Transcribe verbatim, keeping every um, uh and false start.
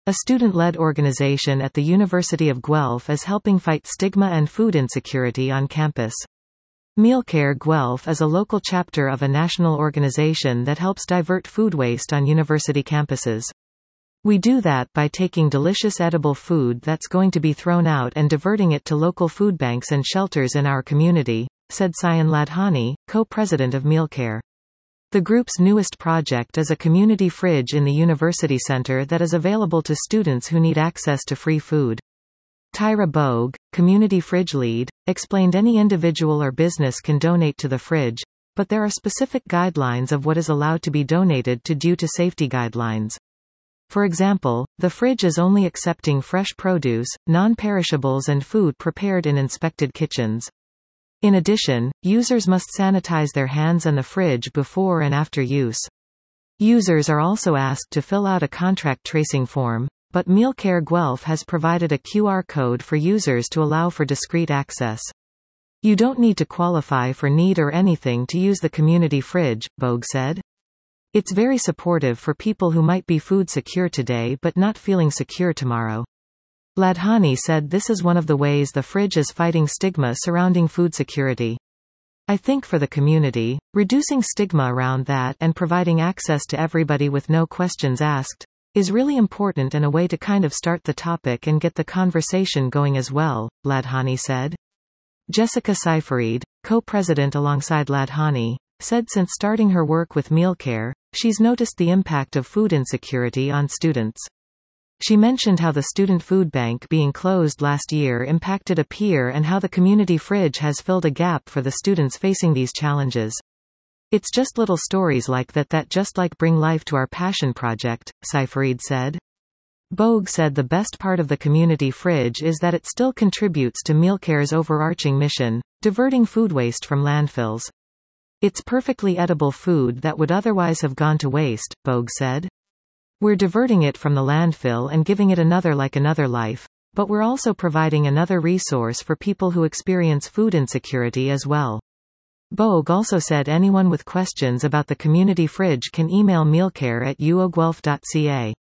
A student-led organization at the University of Guelph is helping fight stigma and food insecurity on campus. Mealcare Guelph is a local chapter of a national organization that helps divert food waste on university campuses. We do that by taking delicious edible food that's going to be thrown out and diverting it to local food banks and shelters in our community, said Sayan Ladhani, co-president of Mealcare. The group's newest project is a community fridge in the university center that is available to students who need access to free food. Tyra Bogue, community fridge lead, explained any individual or business can donate to the fridge, but there are specific guidelines of what is allowed to be donated to due to safety guidelines. For example, the fridge is only accepting fresh produce, non-perishables and food prepared in inspected kitchens. In addition, users must sanitize their hands and the fridge before and after use. Users are also asked to fill out a contact tracing form, but Mealcare Guelph has provided a Q R code for users to allow for discreet access. You don't need to qualify for need or anything to use the community fridge, Bogue said. It's very supportive for people who might be food secure today but not feeling secure tomorrow. Ladhani said this is one of the ways the fridge is fighting stigma surrounding food security. I think for the community, reducing stigma around that and providing access to everybody with no questions asked, is really important and a way to kind of start the topic and get the conversation going as well, Ladhani said. Jessica Seyfried, co-president alongside Ladhani, said since starting her work with Mealcare, she's noticed the impact of food insecurity on students. She mentioned how the student food bank being closed last year impacted a peer and how the community fridge has filled a gap for the students facing these challenges. It's just little stories like that that just like bring life to our passion project, Seyfried said. Bogue said the best part of the community fridge is that it still contributes to Mealcare's overarching mission, diverting food waste from landfills. It's perfectly edible food that would otherwise have gone to waste, Bogue said. We're diverting it from the landfill and giving it another like another life, but we're also providing another resource for people who experience food insecurity as well. Bogue also said anyone with questions about the community fridge can email mealcare at u o guelph dot c a.